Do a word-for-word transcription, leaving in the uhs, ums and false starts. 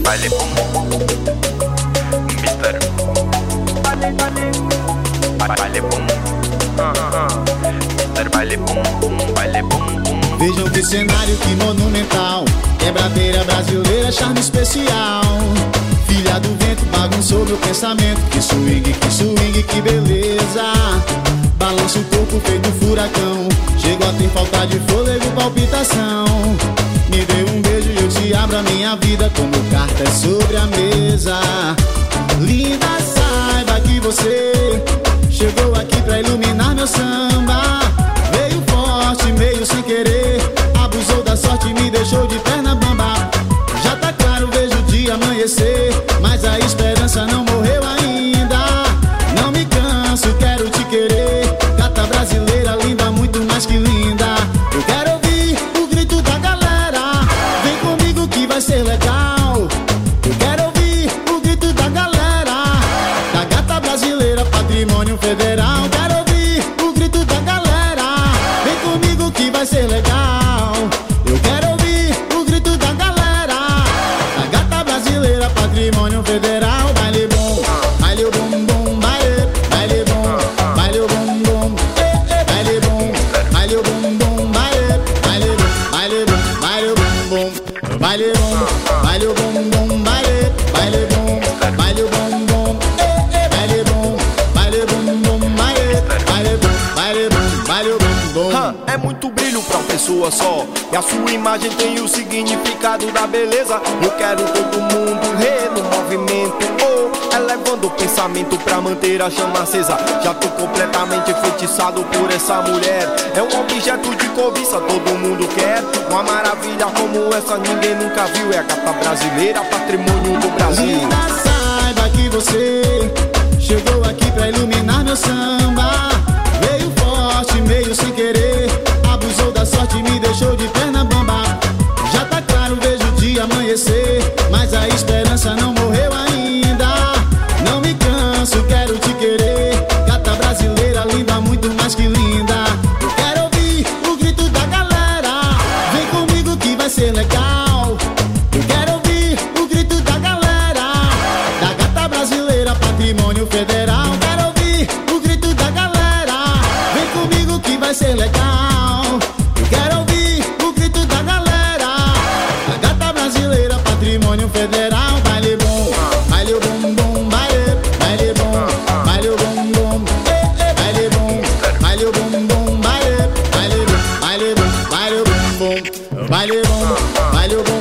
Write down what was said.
Baile bum, mister. Baile, baile, baile bum, mister Baile bum, baile bum, bum. Vejam que cenário, que monumental. Quebradeira brasileira, charme especial. Filha do vento, bagunçou meu pensamento. Que swing, que swing, que beleza. Balança o corpo feito furacão. Chego a ter falta de fôlego, palpitação. Me dê um beijo e eu te abro a minha vida, como cartas sobre a mesa. Linda, saiba que você chegou aqui pra iluminar meu samba. Veio forte, meio sem querer. Abusou da sorte e me deixou de perna bamba. Já tá claro, vejo o dia amanhecer, mas a esperança não morreu ainda. Não me canso, quero te querer. Gata brasileira, linda, muito mais que linda. Eu quero ouvir o grito da galera. Vem comigo que vai ser legal. Eu quero ouvir o grito da galera. Da gata brasileira, patrimônio federal. Quero ouvir o grito da galera. Vem comigo que vai ser legal. Eu quero ouvir o grito da galera. Da gata brasileira, patrimônio federal. Baile bom, baile o bum bum, baile, baile bom, baile o bum bum, baile bom, baile o bum bum, baile, baile bom, baile bom, baile o bum bum, baile bom, baile o bum bum, baile, baile bom, baile o bum bum, baile bom, baile bum bum, baile, baile bom, baile bom, baile o bum bum. É muito brilho pra uma pessoa só, e a sua imagem tem o significado da beleza. Eu quero todo mundo re no movimento, oh, elevando o pensamento pra manter a chama acesa. Já tô completamente enfeitiçado por essa mulher. É um objeto de cobiça, todo mundo quer. Uma maravilha como essa ninguém nunca viu. É a gata brasileira, patrimônio do Brasil. Linda, saiba que você chegou aqui pra iluminar meu samba. Veio forte, meio sem querer. Abusou da sorte e me deixou de perna bamba. Já tá claro, vejo o dia amanhecer, mas a esperança não morreu ainda. Não me canso, quero te querer. Gata brasileira, linda, muito mais que linda. Eu quero ouvir o grito da galera. Vem comigo que vai ser legal. Eu quero ouvir o grito da galera. Da gata brasileira, patrimônio federal. Quero ouvir o grito da galera. Vem comigo que vai ser legal. Eu quero ouvir o grito da galera. Da gata brasileira, patrimônio federal. Baile bom, baile o bum bum, baile, baile bom, baile o bum bum, baile bom, baile o bum bum, baile, baile bom, baile bom, baile o bum bum, baile bom, baile o bum